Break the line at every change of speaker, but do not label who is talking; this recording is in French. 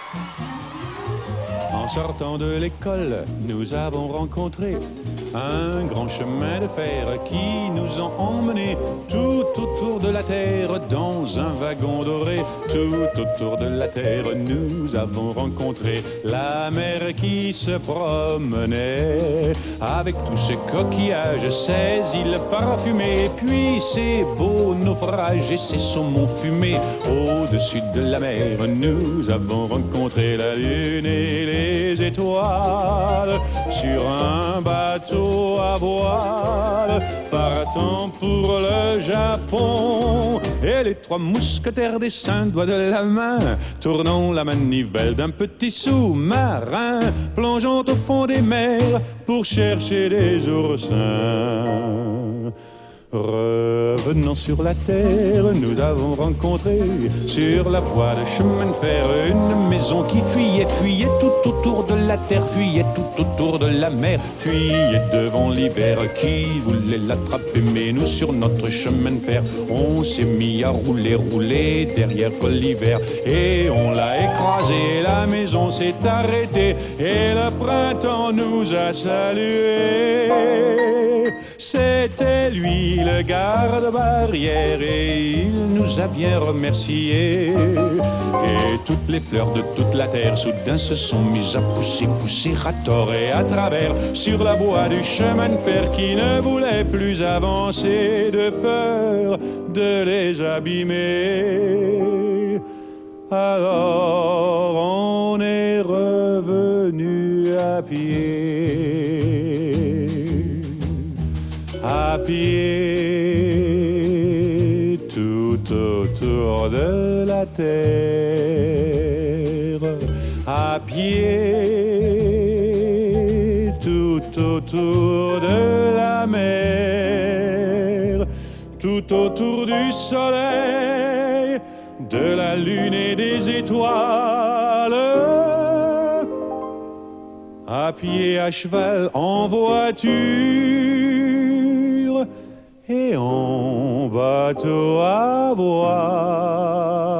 En sortant de l'école, nous avons rencontré un grand chemin de fer qui nous a emmenés tout autour de la terre dans un wagon doré. Tout autour de la terre, nous avons rencontré la mer qui se promenait avec tous ses coquillages, ses îles parfumées, puis ses beaux naufrages et ses saumons fumés. Au-dessus de la mer, nous avons rencontré la lune et les étoiles sur un bateau à voile, partant pour le Japon. Et les trois mousquetaires des 5 doigts de la main, tournant la manivelle d'un petit sous-marin, plongeant au fond des mers pour chercher des oursins. Revenant sur la terre, nous avons rencontré sur la voie de chemin de fer une maison qui fuyait tout autour de la terre, fuyait tout autour de la mer, fuyait devant l'hiver qui voulait l'attraper. Mais nous, sur notre chemin de fer, on s'est mis à rouler derrière l'hiver, et on l'a écrasé. La maison s'est arrêtée et le printemps nous a salués. C'était lui le garde-barrière et il nous a bien remerciés. Et toutes les fleurs de toute la terre soudain se sont mises à pousser à tort et à travers sur la voie du chemin de fer qui ne voulait plus avancer de peur de les abîmer. Alors on est revenu à pied, tout autour de la terre, à pied, tout autour de la mer, tout autour du soleil, de la lune et des étoiles. À pied, à cheval, en voiture et en bateau à voile.